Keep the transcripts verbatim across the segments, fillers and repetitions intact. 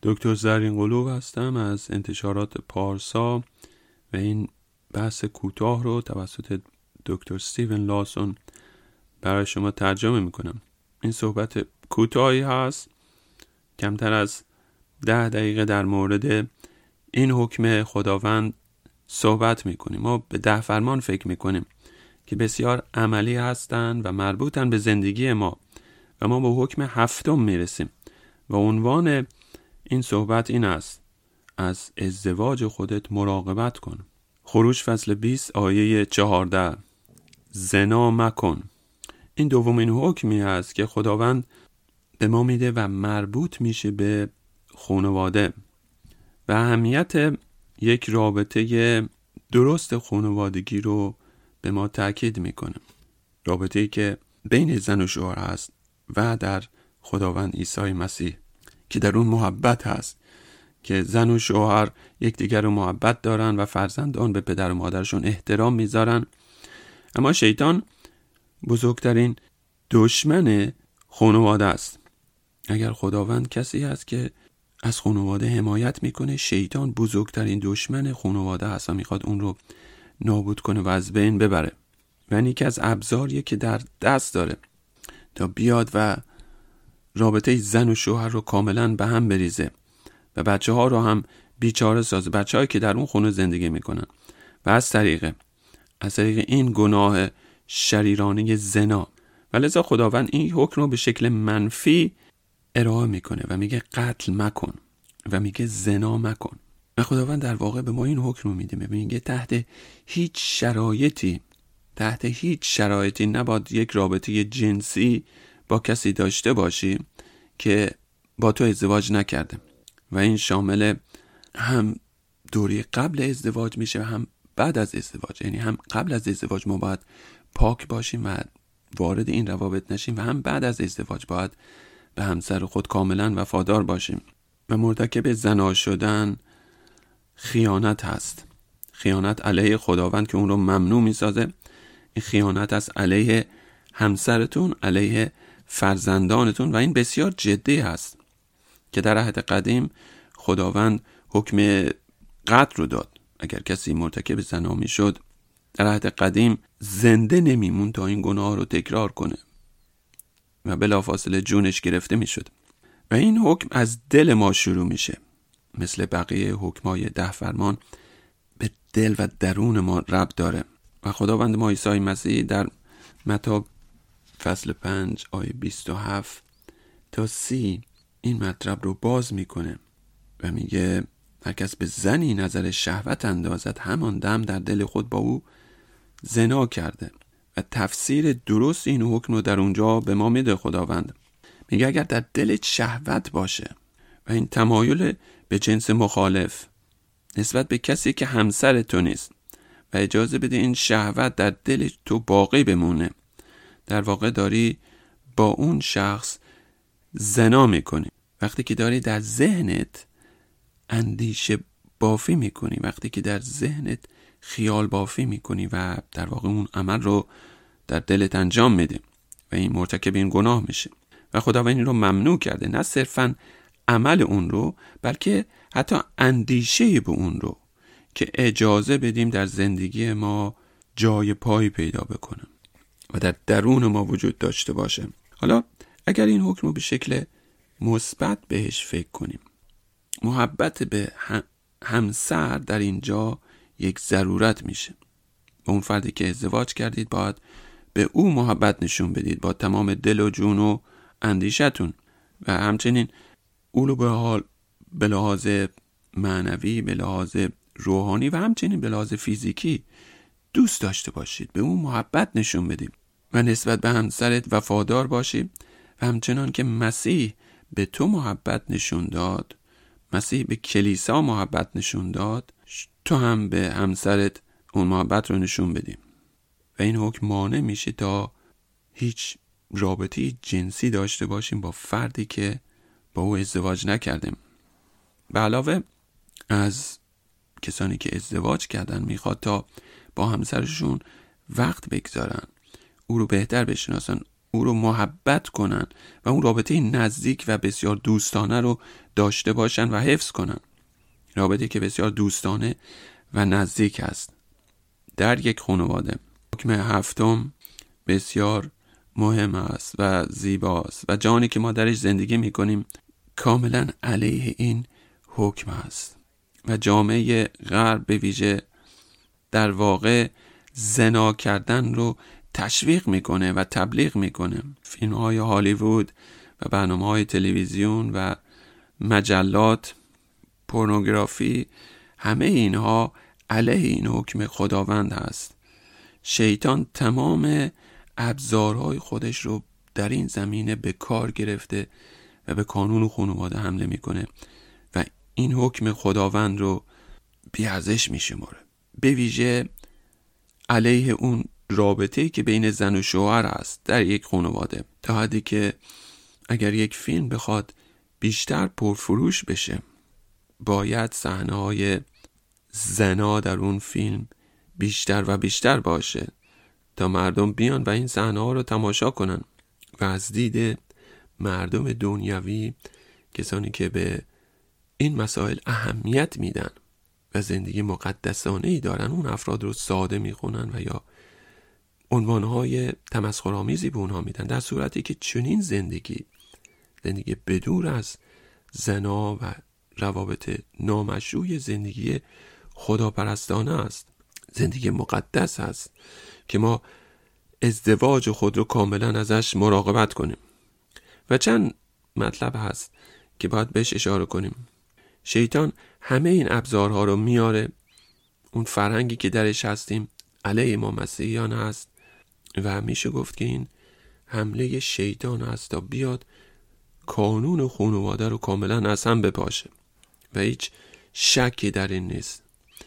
دکتر زرین‌قلوب هستم از انتشارات پارسا و این بحث کوتاه رو توسط دکتر استیون لاسون برای شما ترجمه میکنم. این صحبت کوتاهی هست، کمتر از ده دقیقه در مورد این حکم خداوند صحبت میکنیم. ما به ده فرمان فکر میکنیم که بسیار عملی هستند و مربوطن به زندگی ما و ما به حکم هفتم میرسیم و عنوان این صحبت این است: از ازدواج خودت مراقبت کن. خروج فصل بیست آیه چهارده. زنا مکن. این دومین حکمی است که خداوند به ما میده و مربوط میشه به خانواده و اهمیت یک رابطه درست خانوادگی رو به ما تاکید میکنه. رابطه‌ای که بین زن و شوهر هست و در خداوند عیسی مسیح که در اون محبت هست، که زن و شوهر یکدیگر رو محبت دارن و فرزندان به پدر و مادرشون احترام میذارن. اما شیطان بزرگترین دشمن خانواده است. اگر خداوند کسی هست که از خانواده حمایت میکنه، شیطان بزرگترین دشمن خانواده هست و میخواد اون رو نابود کنه و از بین ببره. و این یکی از ابزاریه که در دست داره تا بیاد و رابطه زن و شوهر رو کاملا به هم بریزه و بچه ها رو هم بیچاره سازه، بچه هایی که در اون خونه زندگی میکنن، و از طریق از طریق این گناه شریرانه زنا. و لذا خداوند این حکم رو به شکل منفی ارائه میکنه و میگه قتل مکن و میگه زنا مکن. و خداوند در واقع به ما این حکم رو میده، میگه تحت هیچ شرایطی تحت هیچ شرایطی نباید یک رابطه جنسی با کسی داشته باشی که با تو ازدواج نکرده. و این شامل هم دوره قبل ازدواج میشه و هم بعد از ازدواج. یعنی هم قبل از ازدواج ما باید پاک باشیم و وارد این روابط نشیم و هم بعد از ازدواج باید به همسر خود کاملا وفادار باشیم. و مرتکب زنا شدن خیانت هست. خیانت علیه خداوند که اون رو ممنوع میسازه. این خیانت است علیه همسرتون، علیه فرزندانتون، و این بسیار جدی هست که در عهد قدیم خداوند حکم قتل رو داد. اگر کسی مرتکب زنا میشد در عهد قدیم زنده نمیمون تا این گناه رو تکرار کنه و بلافاصله جونش گرفته میشد. و این حکم از دل ما شروع میشه. مثل بقیه حکمای ده فرمان به دل و درون ما ربط داره. و خداوند ما عیسی مسیح در متی فصل پنج آیه بیست و هفت تا سی این مطلب رو باز میکنه و میگه هر کس به زنی نظر شهوت اندازد، همان دم در دل خود با او زنا کرده. و تفسیر درست این حکم رو در اونجا به ما میده خداوند. میگه اگر در دلت شهوت باشه و این تمایل به جنس مخالف نسبت به کسی که همسر تو نیست و اجازه بده این شهوت در دل تو باقی بمونه، در واقع داری با اون شخص زنا میکنی. وقتی که داری در ذهنت اندیشه بافی میکنی، وقتی که در ذهنت خیال بافی میکنی و در واقع اون عمل رو در دلت انجام میدی و این مرتکب این گناه میشه. و خداوند این رو ممنوع کرده، نه صرفاً عمل اون رو بلکه حتی اندیشه به اون رو، که اجازه بدیم در زندگی ما جای پای پیدا بکنه و در درون ما وجود داشته باشه. حالا اگر این حکم رو به شکل مثبت بهش فکر کنیم، محبت به همسر در اینجا یک ضرورت میشه. با اون فردی که ازدواج کردید باید به او محبت نشون بدید با تمام دل و جون و اندیشتون، و همچنین او رو به حال به لحاظ معنوی، به لحاظ روحانی و همچنین به لحاظ فیزیکی دوست داشته باشید، به اون محبت نشون بدید و نسبت به همسرت وفادار باشید. و همچنان که مسیح به تو محبت نشون داد، مسیح به کلیسا محبت نشون داد، تو هم به همسرت اون محبت رو نشون بدیم. و این حکم مانع میشه تا هیچ رابطه جنسی داشته باشیم با فردی که با او ازدواج نکردیم. به علاوه از کسانی که ازدواج کردن میخواد تا با همسرشون وقت بگذارن، او رو بهتر بشناسن، او رو محبت کنن و اون رابطه نزدیک و بسیار دوستانه رو داشته باشن و حفظ کنن. رابطه که بسیار دوستانه و نزدیک است در یک خانواده. حکم هفتم بسیار مهم است و زیباست و جانی که ما درش زندگی میکنیم کاملا علیه این حکم است و جامعه غرب به ویژه در واقع زنا کردن رو تشویق میکنه و تبلیغ میکنه. فیلم های هالیوود و برنامه های تلویزیون و مجلات، پورنوگرافی، همه اینها علیه این حکم خداوند هست. شیطان تمام ابزارهای خودش رو در این زمینه به کار گرفته و به قانون و خانواده حمله میکنه و این حکم خداوند رو بی‌ارزش میشماره، به ویژه علیه اون رابطه‌ای که بین زن و شوهر است در یک خانواده، تا حدی که اگر یک فیلم بخواد بیشتر پرفروش بشه باید صحنه‌های زنا در اون فیلم بیشتر و بیشتر باشه تا مردم بیان و این صحنه‌ها رو تماشا کنن و از دید مردم دنیوی، کسانی که به این مسائل اهمیت میدن و زندگی مقدسانه‌ای دارن، اون افراد رو ساده میخونن و یا عنوانهای تمسخرآمیزی به اونها میدن، در صورتی که چنین زندگی زندگی بدور از زنا و روابط نامشروع زندگی خداپرستانه است، زندگی مقدس است که ما ازدواج خود رو کاملا ازش مراقبت کنیم. و چند مطلب هست که باید بهش اشاره کنیم. شیطان همه این ابزارها رو میاره، اون فرهنگی که درش هستیم علیه ما مسیحیان هست و میشه گفت که این حمله شیطان هست تا بیاد قانون خانواده رو کاملا از هم بپاشه و هیچ شکی در این نیست.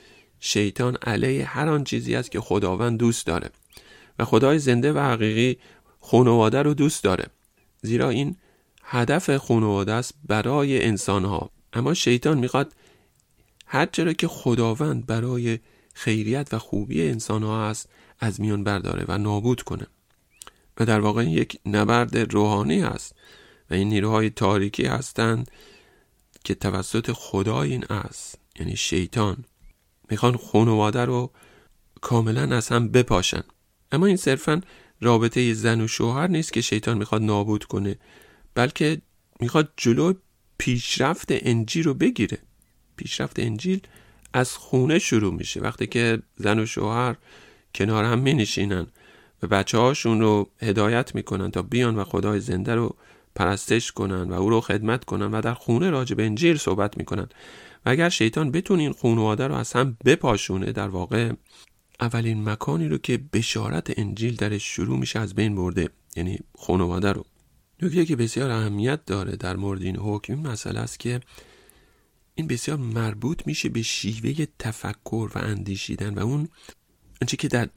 شیطان علیه هر آن چیزی است که خداوند دوست داره و خدای زنده و حقیقی خانواده رو دوست داره، زیرا این هدف خانواده است برای انسانها. اما شیطان میخواد هر چرا که خداوند برای خیریت و خوبی انسانها است از میان برداره و نابود کنه و در واقع یک نبرد روحانی است و این نیروهای تاریکی هستند که توسط خدای این است، یعنی شیطان، میخوان خانواده رو کاملا از هم بپاشن. اما این صرفا رابطه زن و شوهر نیست که شیطان میخواد نابود کنه، بلکه میخواد جلو پیشرفت انجیل رو بگیره. پیشرفت انجیل از خونه شروع میشه، وقتی که زن و شوهر کنار هم می نشینن و بچه هاشون رو هدایت میکنن تا بیان و خدای زنده رو پرستش کنن و او رو خدمت کنن و در خونه راجع به انجیل صحبت میکنن. و اگر شیطان بتونه این خانواده رو از هم بپاشونه، در واقع اولین مکانی رو که بشارت انجیل درش شروع میشه از بین برده، یعنی خانواده رو. نکته که بسیار اهمیت داره در مورد این حکم این مسئله است که این بسیار مربوط میشه به شیوه تفکر و اندیشیدن و اون آنچه که در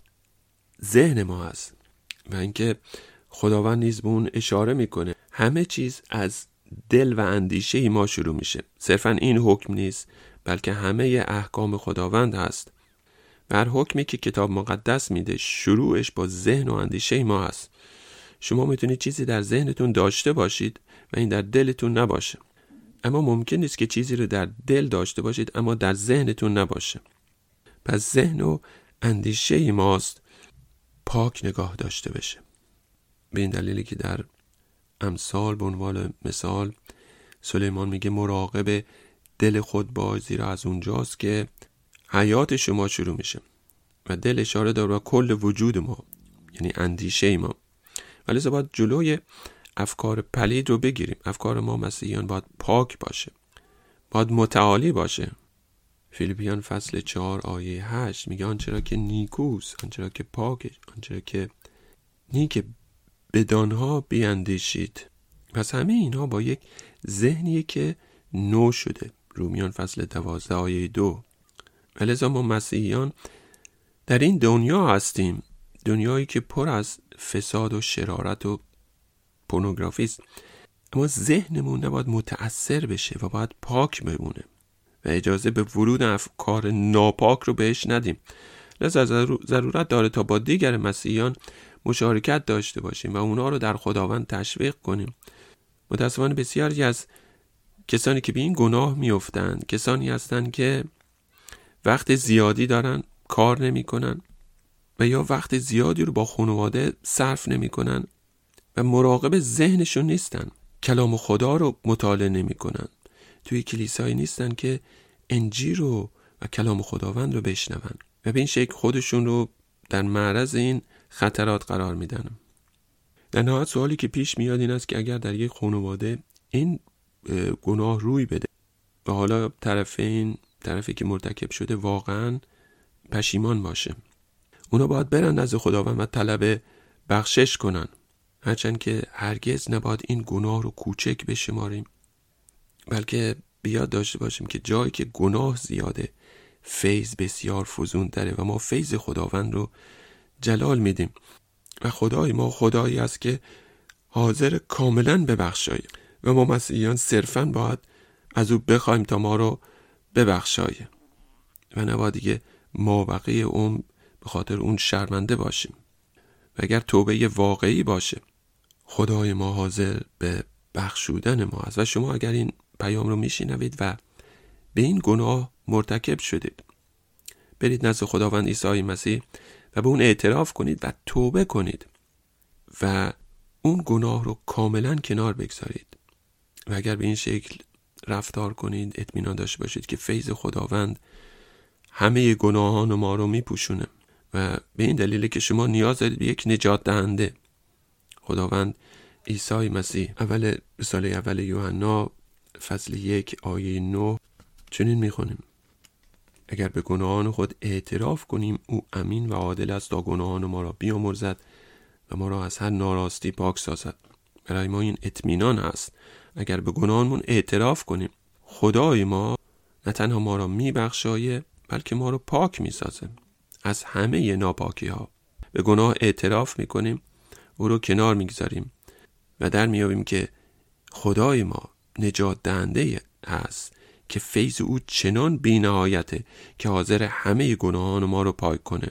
ذهن ما هست و اینکه خداوند نیز به اون اشاره میکنه. همه چیز از دل و اندیشه ما شروع میشه، صرفا این حکم نیست بلکه همه احکام خداوند هست. و هر حکمی که کتاب مقدس میده شروعش با ذهن و اندیشه ما هست. شما میتونید چیزی در ذهنتون داشته باشید و این در دلتون نباشه، اما ممکن نیست که چیزی رو در دل داشته باشید اما در ذهنتون نباشه. پس ذهن و اندیشه ماست پاک نگاه داشته بشه. به این دلیلی که در امثال به عنوان مثال سلیمان میگه مراقب دل خود باش، زیرا از اونجاست که حیات شما شروع میشه. و دل اشاره داره به کل وجود ما، یعنی اندیشه ما. ولی باید جلوی افکار پلید رو بگیریم. افکار ما مسیحیان باید پاک باشه، باید متعالی باشه. فیلیپیان فصل چهار آیه هشت میگه آنچرا که نیکوست، آنچرا که پاکه، آنچرا که نیک بدانها بیاندیشید. پس همه اینها با یک ذهنیه که نو شده. رومیان فصل دوازده آیه دو. ولذا ما مسیحیان در این دنیا هستیم، دنیایی که پر از فساد و شرارت و پورنوگرافی است، اما ذهنمون نباید متأثر بشه و باید پاک بمونه و اجازه به ورود افکار ناپاک رو بهش ندیم. لذا ضرورت داره تا با دیگر مسیحیان مشارکت داشته باشیم و اونا رو در خداوند تشویق کنیم. متاسفانه بسیاری از کسانی که به این گناه میافتن کسانی هستند که وقت زیادی دارن کار نمی کنن و یا وقت زیادی رو با خانواده صرف نمی کنن و مراقب ذهنشون نیستن، کلام خدا رو مطالعه نمی کنن، توی کلیسایی نیستن که انجیل رو و کلام خداوند رو بشنون و به این شکل خودشون رو در معرض این خطرات قرار میدن. در نهایت سوالی که پیش میاد این است که اگر در یک خانواده این گناه روی بده و حالا طرفین طرفی که مرتکب شده واقعا پشیمان باشه، اونا باید برن نزد خداوند و طلب بخشش کنن، هرچند که هرگز نباید این گناه رو کوچک بشماریم، بلکه بیاد داشته باشیم که جایی که گناه زیاده فیض بسیار فزون داره و ما فیض خداوند رو جلال میدیم و خدای ما خدایی است که حاضر کاملا ببخشایه و ما مسیحیان صرفاً باید از او بخوایم تا ما رو ببخشایه و نباید دیگه ما بقیه عمر به خاطر اون شرمنده باشیم. و اگر توبه واقعی باشه خدای ما حاضر به بخشودن ما است. و شما اگر این پیام رو میشنوید و به این گناه مرتکب شدید، برید نزد خداوند عیسی مسیح و به اون اعتراف کنید و توبه کنید و اون گناه رو کاملا کنار بگذارید و اگر به این شکل رفتار کنید اطمینان داشته باشید که فیض خداوند همه گناهان ما رو میپوشونه و به این دلیله که شما نیاز دارید به یک نجات دهنده. خداوند عیسی مسیح اول رساله اول یوحنا فصل یک آیه نه چنین میخونیم: اگر به گناهان خود اعتراف کنیم او امین و عادل است تا گناهان ما را بیامرزد و ما را از هر ناراستی پاک سازد. برای ما این اطمینان است اگر به گناهانمون اعتراف کنیم خدای ما نه تنها ما را میبخشایه بلکه ما رو پاک میسازه از همه ناپاکی ها. به گناه اعتراف میکنیم، او رو کنار میگذاریم و در میابیم که خدای ما نجات دهنده هست که فیض او چنان بی‌نهایته که حاضر همه گناهان ما رو پاک کنه